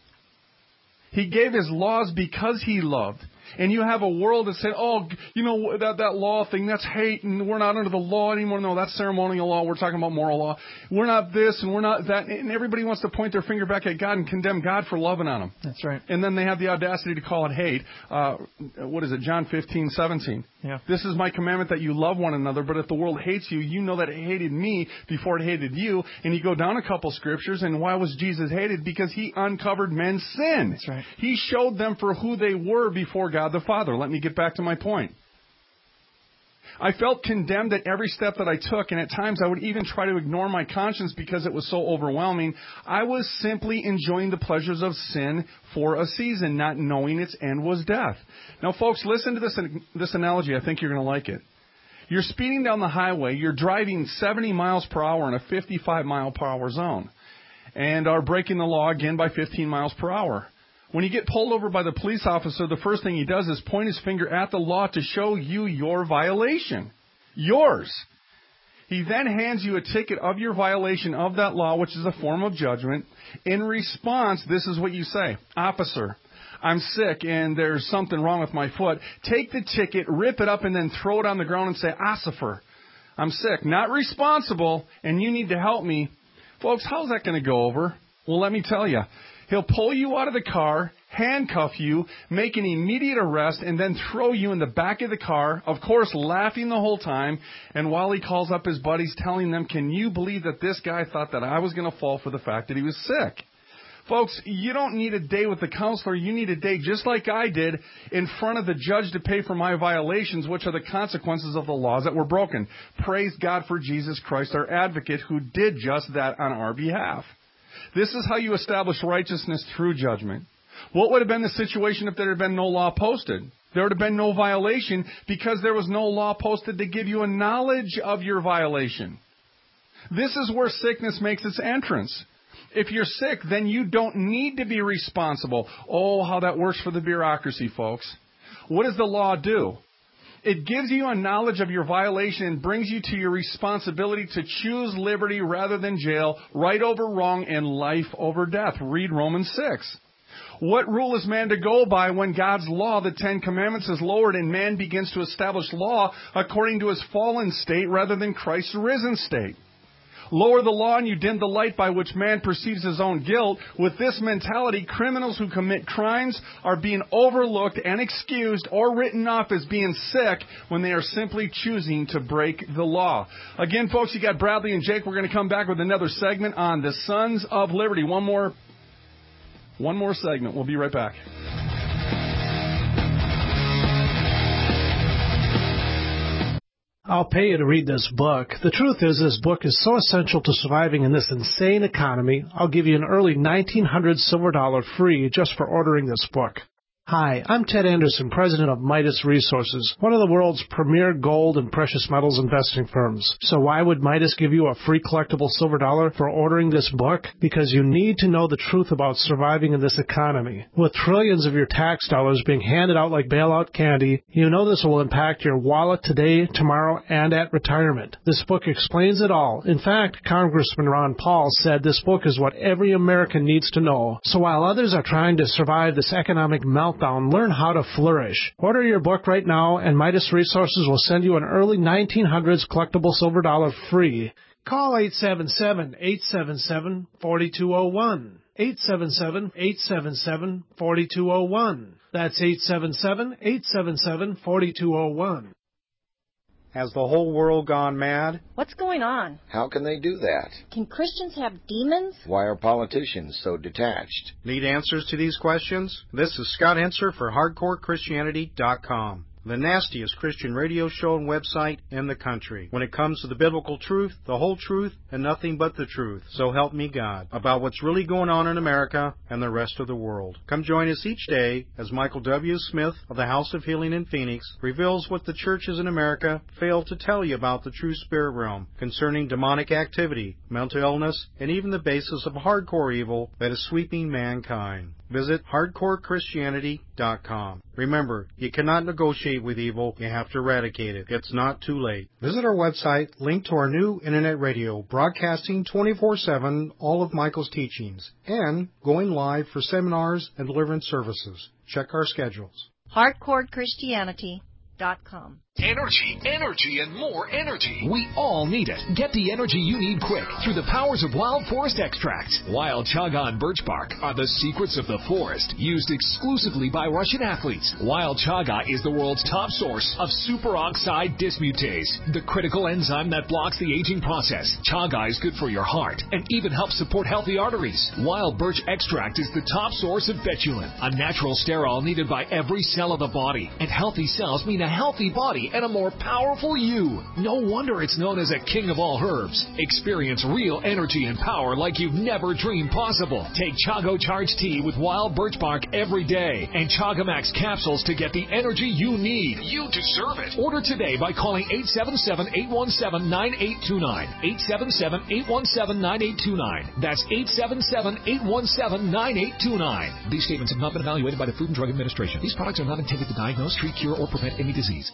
He gave his laws because he loved. And you have a world that said, oh, you know, that, that law thing, that's hate, and we're not under the law anymore. No, that's ceremonial law. We're talking about moral law. We're not this, and we're not that. And everybody wants to point their finger back at God and condemn God for loving on them. That's right. And then they have the audacity to call it hate. Uh, what is it, John fifteen, seventeen. Yeah. This is my commandment that you love one another, but if the world hates you, you know that it hated me before it hated you. And you go down a couple scriptures, and why was Jesus hated? Because he uncovered men's sin. That's right. He showed them for who they were before God the Father. Let me get back to my point. I felt condemned at every step that I took, and at times I would even try to ignore my conscience because it was so overwhelming. I was simply enjoying the pleasures of sin for a season, not knowing its end was death. Now, folks, listen to this, this analogy. I think you're going to like it. You're speeding down the highway. You're driving seventy miles per hour in a fifty-five mile per hour zone and are breaking the law again by fifteen miles per hour. When you get pulled over by the police officer, the first thing he does is point his finger at the law to show you your violation. Yours. He then hands you a ticket of your violation of that law, which is a form of judgment. In response, this is what you say. Officer, I'm sick and there's something wrong with my foot. Take the ticket, rip it up, and then throw it on the ground and say, Ossifer, I'm sick, not responsible, and you need to help me. Folks, how's that going to go over? Well, let me tell you. He'll pull you out of the car, handcuff you, make an immediate arrest, and then throw you in the back of the car, of course laughing the whole time. And while he calls up his buddies, telling them, can you believe that this guy thought that I was going to fall for the fact that he was sick? Folks, you don't need a day with the counselor. You need a day just like I did in front of the judge to pay for my violations, which are the consequences of the laws that were broken. Praise God for Jesus Christ, our advocate, who did just that on our behalf. This is how you establish righteousness through judgment. What would have been the situation if there had been no law posted? There would have been no violation because there was no law posted to give you a knowledge of your violation. This is where sickness makes its entrance. If you're sick, then you don't need to be responsible. Oh, how that works for the bureaucracy, folks. What does the law do? It gives you a knowledge of your violation and brings you to your responsibility to choose liberty rather than jail, right over wrong, and life over death. Read Romans six. What rule is man to go by when God's law, the Ten Commandments, is lowered and man begins to establish law according to his fallen state rather than Christ's risen state? Lower the law and you dim the light by which man perceives his own guilt. With this mentality, criminals who commit crimes are being overlooked and excused or written off as being sick when they are simply choosing to break the law. Again, folks, you got Bradley and Jake. We're going to come back with another segment on the Sons of Liberty. One more, one more segment. We'll be right back. I'll pay you to read this book. The truth is, this book is so essential to surviving in this insane economy, I'll give you an early nineteen hundreds silver dollar free just for ordering this book. Hi, I'm Ted Anderson, president of Midas Resources, one of the world's premier gold and precious metals investing firms. So why would Midas give you a free collectible silver dollar for ordering this book? Because you need to know the truth about surviving in this economy. With trillions of your tax dollars being handed out like bailout candy, you know this will impact your wallet today, tomorrow, and at retirement. This book explains it all. In fact, Congressman Ron Paul said this book is what every American needs to know. So while others are trying to survive this economic meltdown, learn how to flourish. Order your book right now, and Midas Resources will send you an early nineteen hundreds collectible silver dollar free. Call eight seven seven, eight seven seven, four two zero one. eight seven seven, eight seven seven, four two zero one. That's eight seven seven, eight seven seven, four two zero one. Has the whole world gone mad? What's going on? How can they do that? Can Christians have demons? Why are politicians so detached? Need answers to these questions? This is Scott Henser for Hardcore Christianity dot com, the nastiest Christian radio show and website in the country. When it comes to the biblical truth, the whole truth, and nothing but the truth, so help me God, about what's really going on in America and the rest of the world. Come join us each day as Michael W. Smith of the House of Healing in Phoenix reveals what the churches in America fail to tell you about the true spirit realm concerning demonic activity, mental illness, and even the basis of hardcore evil that is sweeping mankind. Visit Hardcore Christianity dot com. Remember, you cannot negotiate with evil, you have to eradicate it. It's not too late. Visit our website, linked to our new internet radio, broadcasting twenty-four seven all of Michael's teachings, and going live for seminars and deliverance services. Check our schedules. Hardcore Christianity dot com. Energy, energy, and more energy. We all need it. Get the energy you need quick through the powers of Wild Forest Extracts. Wild chaga and birch bark are the secrets of the forest, used exclusively by Russian athletes. Wild chaga is the world's top source of superoxide dismutase, the critical enzyme that blocks the aging process. Chaga is good for your heart and even helps support healthy arteries. Wild birch extract is the top source of betulin, a natural sterol needed by every cell of the body. And healthy cells mean a healthy body and a more powerful you. No wonder it's known as a king of all herbs. Experience real energy and power like you've never dreamed possible. Take Chago Charge Tea with wild birch bark every day and Chagamax capsules to get the energy you need. You deserve it. Order today by calling eight seven seven, eight one seven, nine eight two nine. eight seven seven, eight one seven, nine eight two nine. That's eight seven seven, eight one seven, nine eight two nine. These statements have not been evaluated by the Food and Drug Administration. These products are not intended to diagnose, treat, cure, or prevent any disease.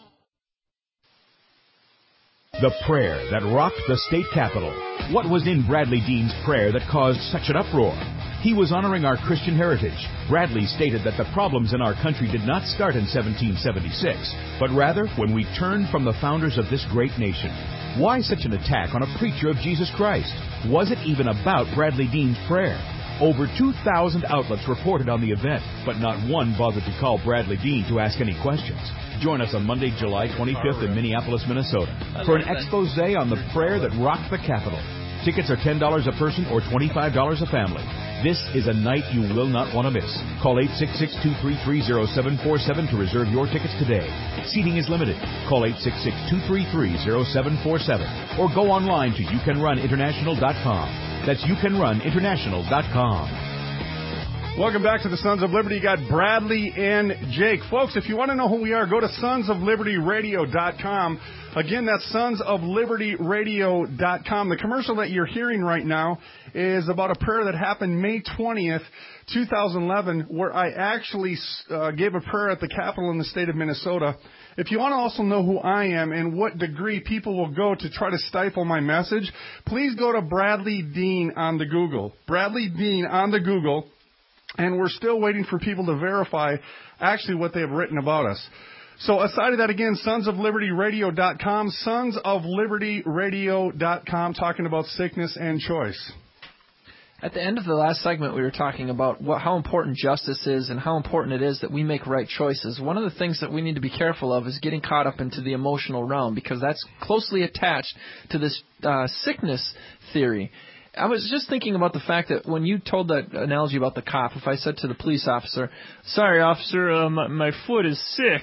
The prayer that rocked the state capitol. What was in Bradley Dean's prayer that caused such an uproar? He was honoring our Christian heritage. Bradley stated that the problems in our country did not start in seventeen seventy-six, but rather when we turned from the founders of this great nation. Why such an attack on a preacher of Jesus Christ? Was it even about Bradley Dean's prayer? Over two thousand outlets reported on the event, but not one bothered to call Bradley Dean to ask any questions. Join us on Monday, July twenty-fifth in Minneapolis, Minnesota, for an expose on the prayer that rocked the Capitol. Tickets are ten dollars a person or twenty-five dollars a family. This is a night you will not want to miss. Call eight six six, two three three, zero seven four seven to reserve your tickets today. Seating is limited. Call eight six six, two three three, zero seven four seven or go online to you can run international dot com. That's you can run international dot com. Welcome back to the Sons of Liberty. You got Bradley and Jake. Folks, if you want to know who we are, go to sons of liberty radio dot com. Again, that's sons of liberty radio dot com. The commercial that you're hearing right now is about a prayer that happened May twentieth, two thousand eleven, where I actually uh, gave a prayer at the Capitol in the state of Minnesota. If you want to also know who I am and what degree people will go to try to stifle my message, please go to Bradley Dean on the Google. Bradley Dean on the Google. And we're still waiting for people to verify actually what they have written about us. So aside of that, again, sons of liberty radio dot com, sons of liberty radio dot com, talking about sickness and choice. At the end of the last segment, we were talking about what, how important justice is and how important it is that we make right choices. One of the things that we need to be careful of is getting caught up into the emotional realm, because that's closely attached to this uh, sickness theory. I was just thinking about the fact that when you told that analogy about the cop, if I said to the police officer, sorry, officer, uh, my, my foot is sick,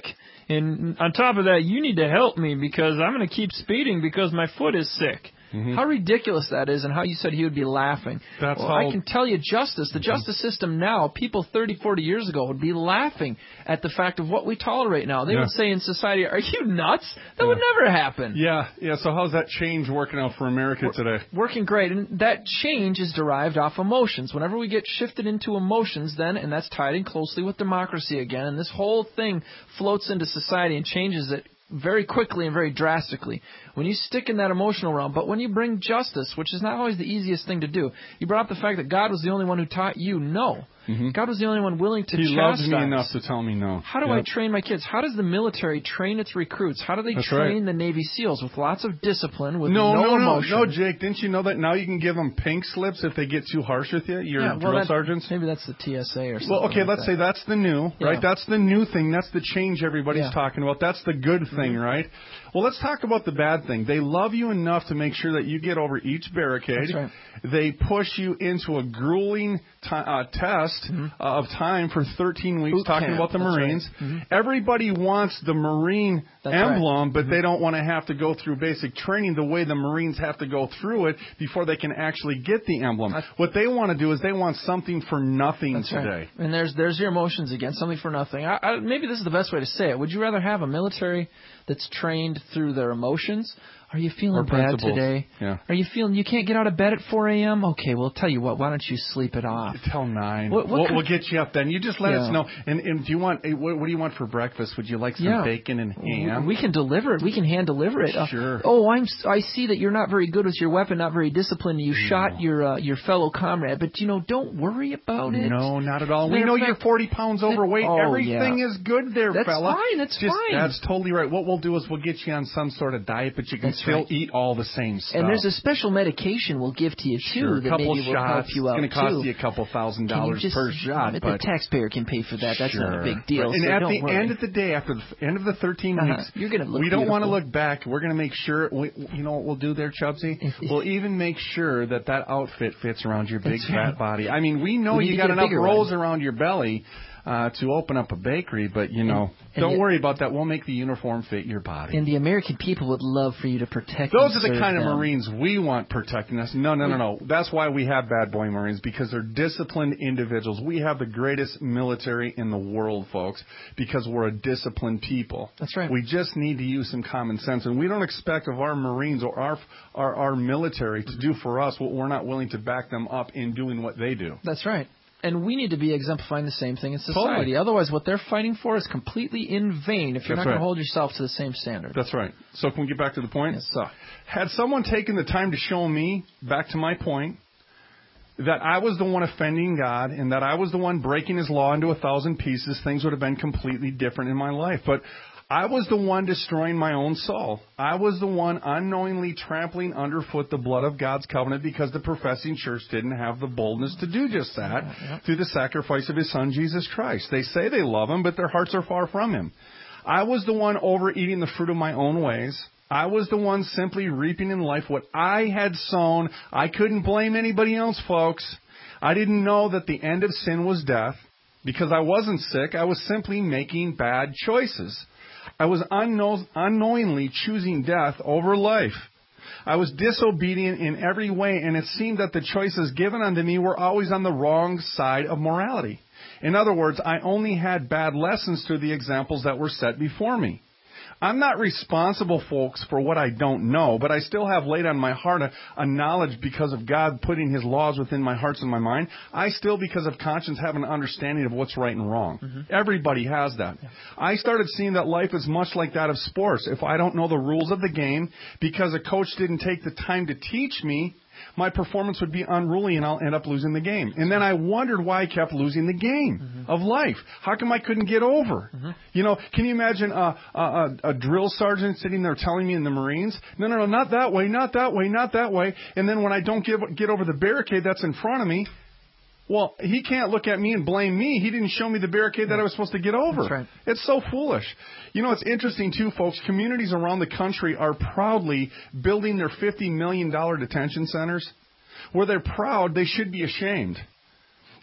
And on top of that, you need to help me because I'm going to keep speeding because my foot is sick. Mm-hmm. How ridiculous that is, and how you said he would be laughing. That's well, how... I can tell you justice. The justice system now, people thirty, forty years ago would be laughing at the fact of what we tolerate now. They yeah. would say in society, are you nuts? That yeah. would never happen. Yeah, yeah. So how's that change working out for America We're, today? Working great, and that change is derived off emotions. Whenever we get shifted into emotions then, and that's tied in closely with democracy again, and this whole thing floats into society and changes it very quickly and very drastically when you stick in that emotional realm. But when you bring justice, which is not always the easiest thing to do, you brought up the fact that God was the only one who taught you no. Mm-hmm. God was the only one willing to He chastise. He loves me enough to tell me no. How do yep. I train my kids? How does the military train its recruits? How do they That's train right. the Navy SEALs with lots of discipline, with no, no, no, emotion? No, no, Jake, didn't you know that now you can give them pink slips if they get too harsh with you, your yeah, well, drill that, sergeants? Maybe that's the T S A or something. Well, okay, like let's that. say that's the new, yeah. right? That's the new thing. That's the change everybody's yeah. talking about. That's the good thing, mm-hmm. right? Well, let's talk about the bad thing. They love you enough to make sure that you get over each barricade. That's right. They push you into a grueling t- uh, test mm-hmm. uh, of time for thirteen weeks, Boot talking camp. about the That's Marines. Right. Mm-hmm. Everybody wants the Marine That's emblem, right. but mm-hmm. they don't want to have to go through basic training the way the Marines have to go through it before they can actually get the emblem. That's what they want to do is they want something for nothing That's today. Right. And there's there's your emotions again, something for nothing. I, I, maybe this is the best way to say it. Would you rather have a military that's trained through their emotions? Are you feeling bad today? Yeah. Are you feeling you can't get out of bed at four a.m.? Okay, well, tell you what, why don't you sleep it off? Till nine. What, what we'll, could, we'll get you up then. You just let yeah. us know. And, and do you want what, what do you want for breakfast? Would you like some yeah. bacon and ham? We can deliver it. We can hand deliver it. Sure. Uh, oh, I'm. I see that you're not very good with your weapon, not very disciplined. You no. shot your uh, your fellow comrade, but you know, don't worry about it. No, not at all. We know fact, you're forty pounds overweight. Oh, Everything yeah. is good there, that's fella. Fine. That's just, fine. That's totally right. What we'll do is we'll get you on some sort of diet, but you can that's still right. eat all the same stuff. And there's a special medication we'll give to you too sure, that couple maybe shots. will help you out too. It's going to cost too. you a couple thousand dollars just, per shot, but but the taxpayer can pay for that. That's sure. not a big deal. Right. And so at don't the worry. end of the day, after the end of the thirteen uh-huh. weeks, you're gonna look we don't want to beautiful. look back. We're going to make sure. We, you know what we'll do there, Chubsy? We'll even make sure that that outfit fits around your big That's fat right. body. I mean, we know we you got enough rolls one. around your belly. Uh, to open up a bakery, but, you know, and, and don't the, worry about that. We'll make the uniform fit your body. And the American people would love for you to protect Those and are the kind them. of Marines we want protecting us. No, no, no, no. That's why we have bad boy Marines, because they're disciplined individuals. We have the greatest military in the world, folks, because we're a disciplined people. That's right. We just need to use some common sense, and we don't expect of our Marines or our, our, our military to do for us what we're not willing to back them up in doing what they do. That's right. And we need to be exemplifying the same thing in society. Totally. Otherwise, what they're fighting for is completely in vain if you're That's not going right. to hold yourself to the same standard. That's right. So can we get back to the point? Yes, sir. Had someone taken the time to show me, back to my point, that I was the one offending God and that I was the one breaking his law into a thousand pieces, things would have been completely different in my life. But I was the one destroying my own soul. I was the one unknowingly trampling underfoot the blood of God's covenant because the professing church didn't have the boldness to do just that yeah, yeah. through the sacrifice of his son, Jesus Christ. They say they love him, but their hearts are far from him. I was the one overeating the fruit of my own ways. I was the one simply reaping in life what I had sown. I couldn't blame anybody else, folks. I didn't know that the end of sin was death because I wasn't sick. I was simply making bad choices. I was unknow- unknowingly choosing death over life. I was disobedient in every way, and it seemed that the choices given unto me were always on the wrong side of morality. In other words, I only had bad lessons through the examples that were set before me. I'm not responsible, folks, for what I don't know, but I still have laid on my heart a, a knowledge because of God putting his laws within my heart and my mind. I still, because of conscience, have an understanding of what's right and wrong. Mm-hmm. Everybody has that. Yeah. I started seeing that life is much like that of sports. If I don't know the rules of the game because a coach didn't take the time to teach me, my performance would be unruly and I'll end up losing the game. And then I wondered why I kept losing the game mm-hmm. of life. How come I couldn't get over? Mm-hmm. You know, can you imagine a, a, a drill sergeant sitting there telling me in the Marines, no, no, no, not that way, not that way, not that way. And then when I don't get, get over the barricade that's in front of me, well, he can't look at me and blame me. He didn't show me the barricade that I was supposed to get over. That's right. It's so foolish. You know, it's interesting, too, folks. Communities around the country are proudly building their fifty million dollars detention centers. Where they're proud, they should be ashamed.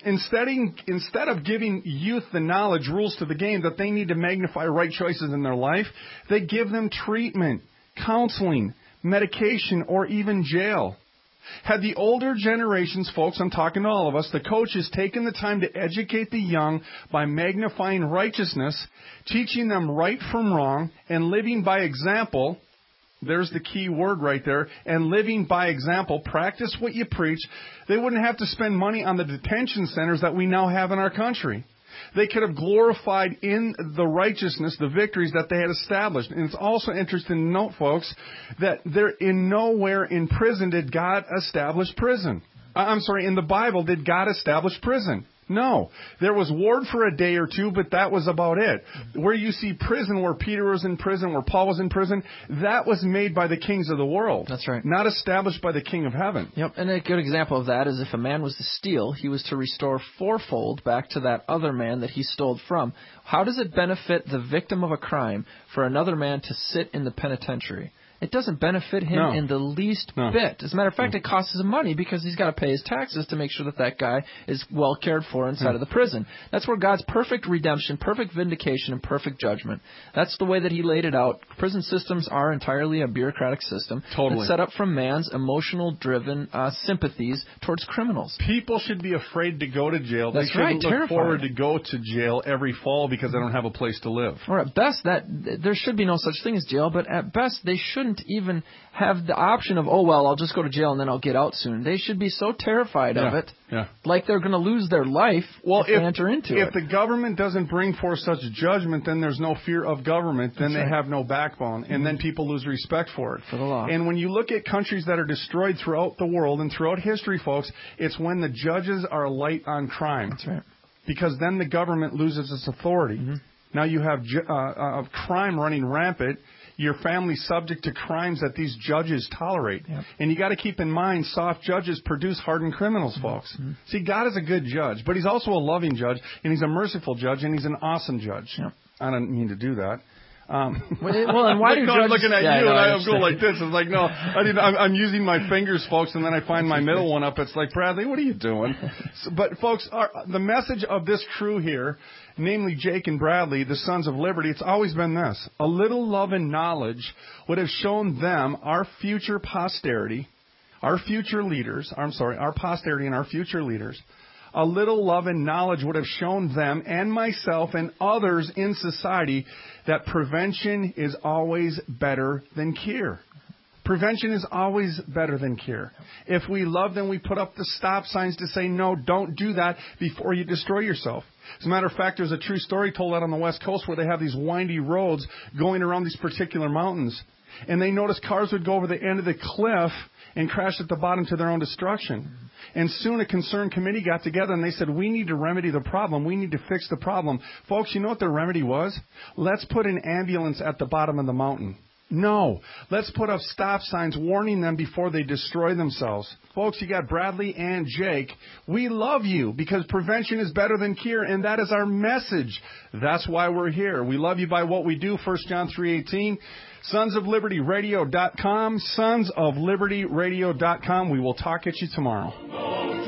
Instead, instead of giving youth the knowledge, rules to the game that they need to magnify right choices in their life, they give them treatment, counseling, medication, or even jail. Had the older generations, folks, I'm talking to all of us, the coaches taken the time to educate the young by magnifying righteousness, teaching them right from wrong, and living by example, there's the key word right there, and living by example, practice what you preach, they wouldn't have to spend money on the detention centers that we now have in our country. They could have glorified in the righteousness, the victories that they had established. And it's also interesting to note, folks, that they're in nowhere in prison did God establish prison. I'm sorry, in the Bible, did God establish prison? No. There was ward for a day or two, but that was about it. Where you see prison, where Peter was in prison, where Paul was in prison, that was made by the kings of the world. That's right. Not established by the King of Heaven. Yep, and a good example of that is if a man was to steal, he was to restore fourfold back to that other man that he stole from. How does it benefit the victim of a crime for another man to sit in the penitentiary? It doesn't benefit him No. in the least No. bit. As a matter of fact, No. it costs him money because he's got to pay his taxes to make sure that that guy is well cared for inside Yeah. of the prison. That's where God's perfect redemption, perfect vindication, and perfect judgment. That's the way that he laid it out. Prison systems are entirely a bureaucratic system. Totally. It's set up from man's emotional-driven uh, sympathies towards criminals. People should be afraid to go to jail. That's they shouldn't right, look terrified. forward to go to jail every fall because they don't have a place to live. Or at best, that there should be no such thing as jail, but at best, they shouldn't even have the option of, oh, well, I'll just go to jail and then I'll get out soon. They should be so terrified Yeah, of it, yeah. like they're going to lose their life Well, if, if they enter into if it. the government doesn't bring forth such judgment, then there's no fear of government. Then That's they right. have no backbone, and then people lose respect for it. For the law. And when you look at countries that are destroyed throughout the world and throughout history, folks, it's when the judges are light on crime. That's right. Because then the government loses its authority. Mm-hmm. Now you have ju- uh, uh, crime running rampant. Your family's subject to crimes that these judges tolerate. Yep. And you got to keep in mind, soft judges produce hardened criminals, folks. Mm-hmm. See, God is a good judge, but he's also a loving judge, and he's a merciful judge, and he's an awesome judge. Yep. I don't mean to do that. Um, Well, well, and why do no, judges... I'm looking at Yeah, you, no, and I I'm going like this. It's like, no, I didn't, I'm, I'm using my fingers, folks, and then I find my middle one up. It's like, Bradley, what are you doing? So, but, folks, our, the message of this crew here, namely Jake and Bradley, the Sons of Liberty, it's always been this. A little love and knowledge would have shown them, our future posterity, our future leaders, I'm sorry, our posterity and our future leaders, a little love and knowledge would have shown them and myself and others in society that prevention is always better than cure. Prevention is always better than cure. If we love them, we put up the stop signs to say, no, don't do that before you destroy yourself. As a matter of fact, there's a true story told out on the West Coast where they have these windy roads going around these particular mountains. And they noticed cars would go over the end of the cliff and crash at the bottom to their own destruction. And soon a concerned committee got together and they said, we need to remedy the problem. We need to fix the problem. Folks, you know what the remedy was? Let's put an ambulance at the bottom of the mountain. No. Let's put up stop signs warning them before they destroy themselves. Folks, you got Bradley and Jake. We love you because prevention is better than cure, and that is our message. That's why we're here. We love you by what we do, First John three eighteen. Sons of Liberty Radio dot com, Sons of Liberty Radio dot com. We will talk at you tomorrow.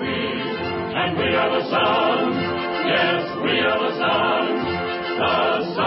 And we are the sons, yes, we are the sons, the sons.